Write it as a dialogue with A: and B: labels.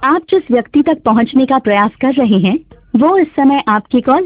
A: आप जिस व्यक्ति तक पहुंचने का प्रयास कर रहे हैं वो इस समय आपकी कॉल